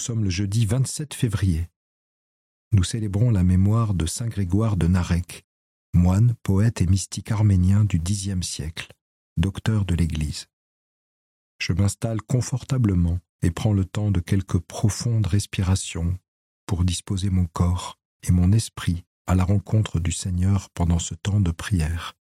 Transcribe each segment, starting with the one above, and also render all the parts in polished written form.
sommes le jeudi 27 février. Nous célébrons la mémoire de saint Grégoire de Narek, moine, poète et mystique arménien du Xe siècle, docteur de l'Église. Je m'installe confortablement et prends le temps de quelques profondes respirations pour disposer mon corps et mon esprit à la rencontre du Seigneur pendant ce temps de prière.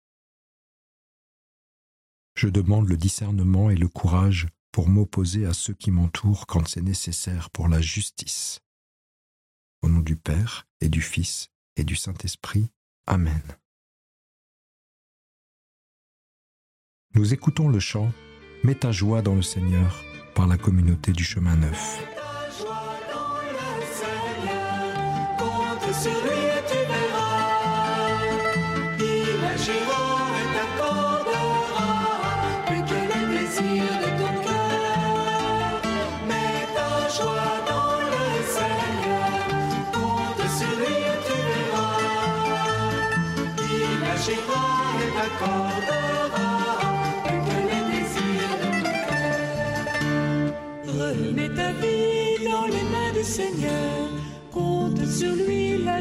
Je demande le discernement et le courage pour m'opposer à ceux qui m'entourent quand c'est nécessaire pour la justice. Au nom du Père et du Fils et du Saint-Esprit. Amen. Nous écoutons le chant « Mets ta joie dans le Seigneur » par la communauté du Chemin Neuf. Mets ta joie dans le Seigneur, compte sur lui et tu verras. Il agira et t'accordera plus que les plaisirs de ton cœur. Mets ta joie dans le Seigneur, compte sur lui et tu verras. Il agira et t'accordera. Remets ta vie dans les mains du Seigneur, compte sur lui, il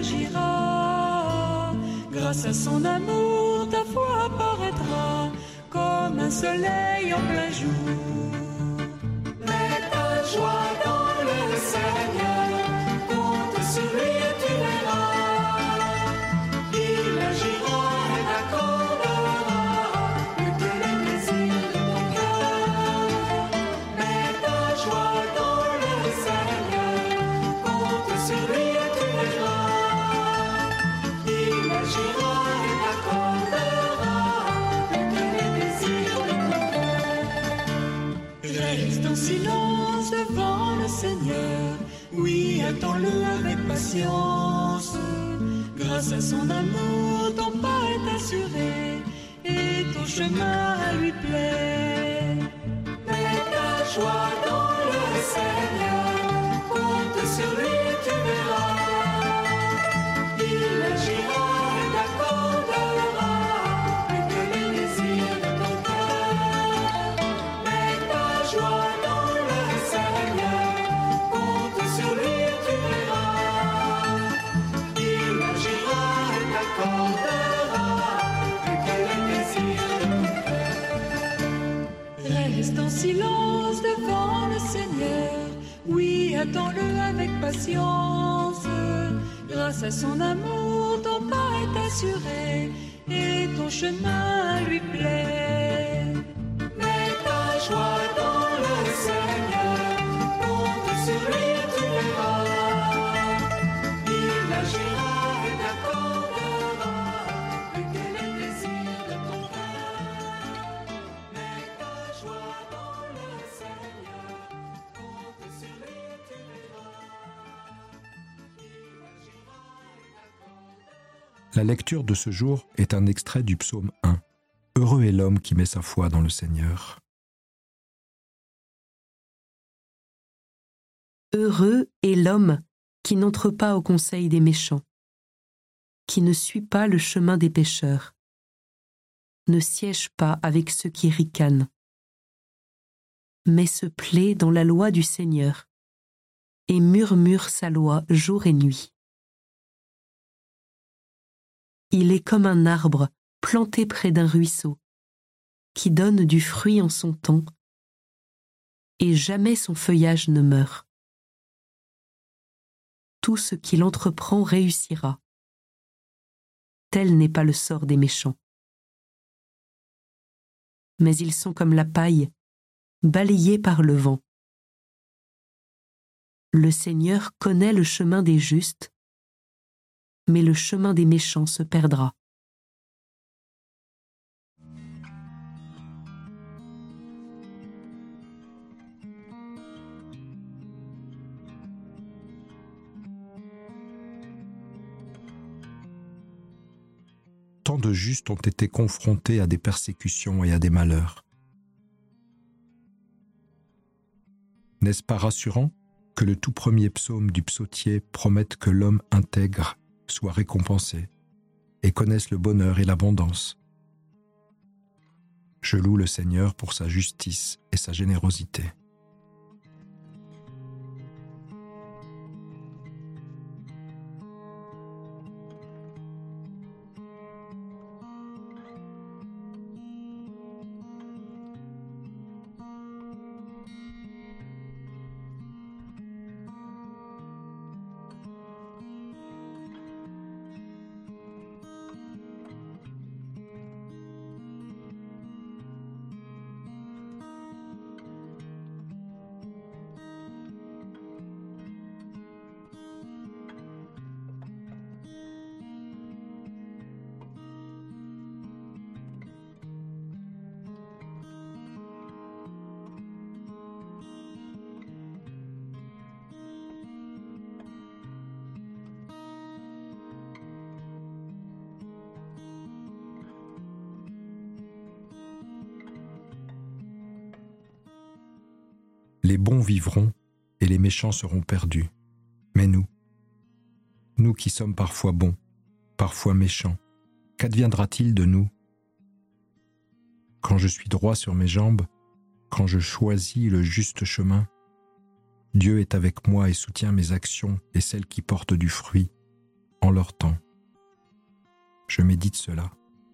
agira. Grâce à son amour, ta foi apparaîtra comme un soleil en plein jour. Mets ta joie dans le Seigneur, compte sur lui et tu verras. Il agira et t'accordera plus que les plaisirs de ton cœur. Mets ta joie dans le Seigneur, compte sur lui et tu verras. Il agira et t'accordera plus que les désirs de ton cœur. Reste en silence devant le Seigneur, oui, attends-le avec patience. Grâce à son amour, ton pas est assuré et ton chemin lui plaît. Mets ta joie dans le Seigneur, compte sur lui et tu verras. Il agira et t'accordera plus que les désirs de ton cœur. Mets ta joie dans le Seigneur, compte sur lui et tu verras. Il agira et t'accordera plus que les désirs de ton cœur. Reste en silence devant le Seigneur, oui, attends-le avec patience. Grâce à son amour, ton pas est assuré et ton chemin lui plaît. Mets ta joie dans le Seigneur, compte sur lui et tu verras. Il agira et t'accordera plus que les plaisirs de ton cœur. Mets ta joie dans le Seigneur, compte sur lui et tu verras. Il agira et t'accordera. La lecture de ce jour est un extrait du psaume 1. Heureux est l'homme qui met sa foi dans le Seigneur. Heureux est l'homme qui n'entre pas au conseil des méchants, qui ne suit pas le chemin des pécheurs, ne siège pas avec ceux qui ricanent, mais se plaît dans la loi du Seigneur et murmure sa loi jour et nuit. Il est comme un arbre planté près d'un ruisseau, qui donne du fruit en son temps, et jamais son feuillage ne meurt. Tout ce qu'il entreprend réussira. Tel n'est pas le sort des méchants. Mais ils sont comme la paille, balayés par le vent. Le Seigneur connaît le chemin des justes, mais le chemin des méchants se perdra. Tant de justes ont été confrontés à des persécutions et à des malheurs. N'est-ce pas rassurant que le tout premier psaume du psautier promette que l'homme intègre soit récompensé et connaisse le bonheur et l'abondance? Je loue le Seigneur pour sa justice et sa générosité. Les bons vivront et les méchants seront perdus. Mais nous qui sommes parfois bons, parfois méchants, qu'adviendra-t-il de nous? Quand je suis droit sur mes jambes, quand je choisis le juste chemin, Dieu est avec moi et soutient mes actions et celles qui portent du fruit en leur temps. Je médite cela.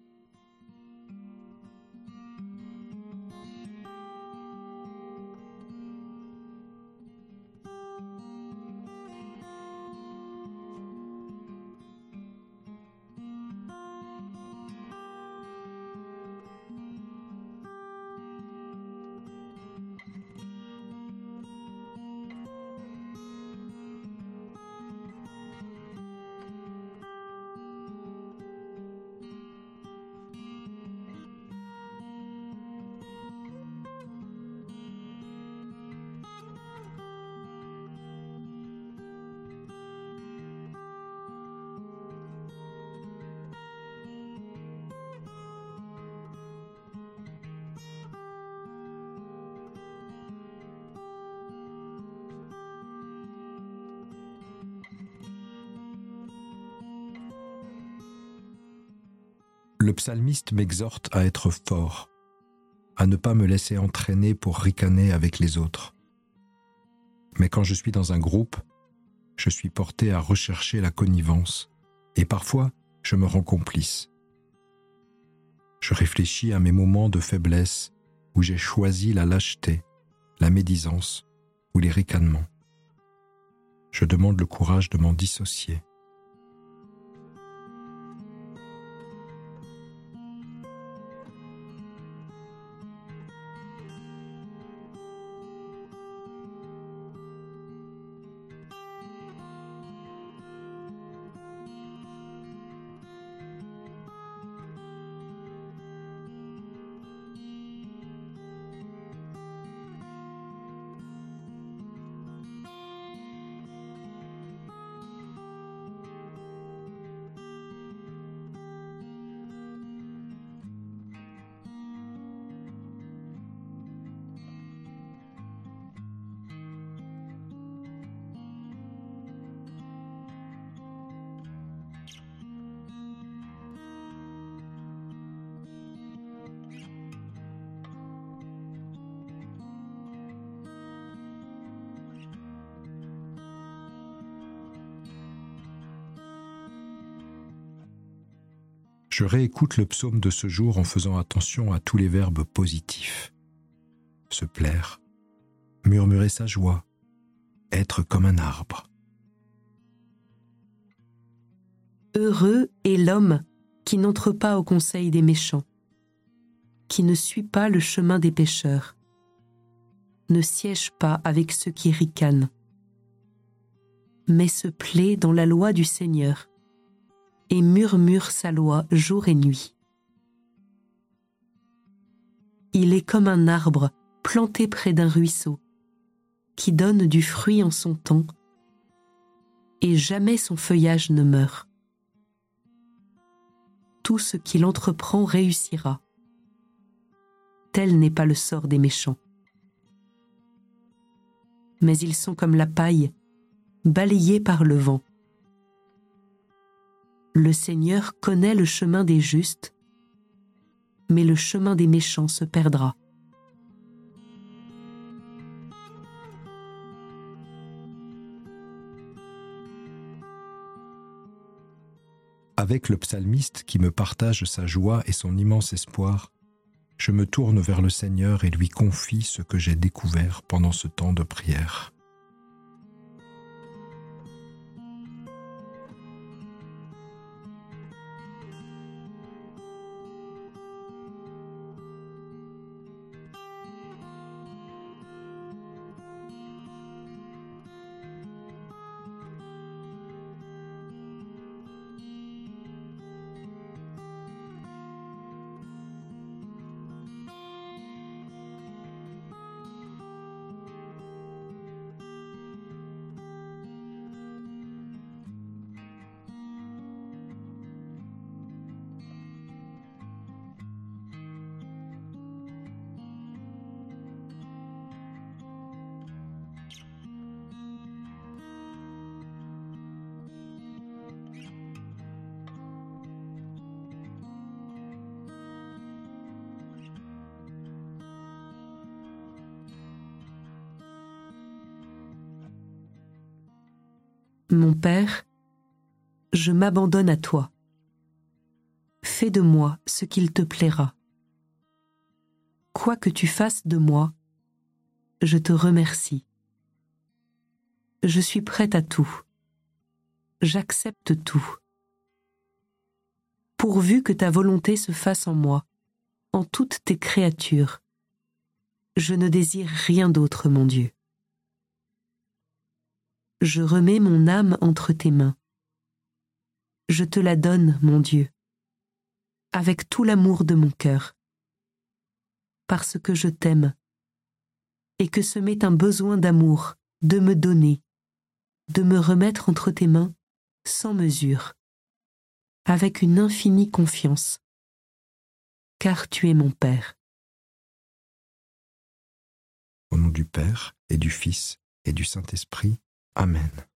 Le psalmiste m'exhorte à être fort, à ne pas me laisser entraîner pour ricaner avec les autres. Mais quand je suis dans un groupe, je suis porté à rechercher la connivence, et parfois je me rends complice. Je réfléchis à mes moments de faiblesse où j'ai choisi la lâcheté, la médisance ou les ricanements. Je demande le courage de m'en dissocier. Je réécoute le psaume de ce jour en faisant attention à tous les verbes positifs. Se plaire, murmurer sa joie, être comme un arbre. Heureux est l'homme qui n'entre pas au conseil des méchants, qui ne suit pas le chemin des pécheurs, ne siège pas avec ceux qui ricanent, mais se plaît dans la loi du Seigneur et murmure sa loi jour et nuit. Il est comme un arbre planté près d'un ruisseau, qui donne du fruit en son temps, et jamais son feuillage ne meurt. Tout ce qu'il entreprend réussira. Tel n'est pas le sort des méchants. Mais ils sont comme la paille, balayés par le vent. Le Seigneur connaît le chemin des justes, mais le chemin des méchants se perdra. Avec le psalmiste qui me partage sa joie et son immense espoir, je me tourne vers le Seigneur et lui confie ce que j'ai découvert pendant ce temps de prière. Mon Père, je m'abandonne à toi. Fais de moi ce qu'il te plaira. Quoi que tu fasses de moi, je te remercie. Je suis prête à tout. J'accepte tout. Pourvu que ta volonté se fasse en moi, en toutes tes créatures. Je ne désire rien d'autre, mon Dieu. Je remets mon âme entre tes mains. Je te la donne, mon Dieu, avec tout l'amour de mon cœur, parce que je t'aime, et que ce m'est un besoin d'amour, de me donner, de me remettre entre tes mains sans mesure, avec une infinie confiance, car tu es mon Père. Au nom du Père, et du Fils, et du Saint-Esprit. Amen.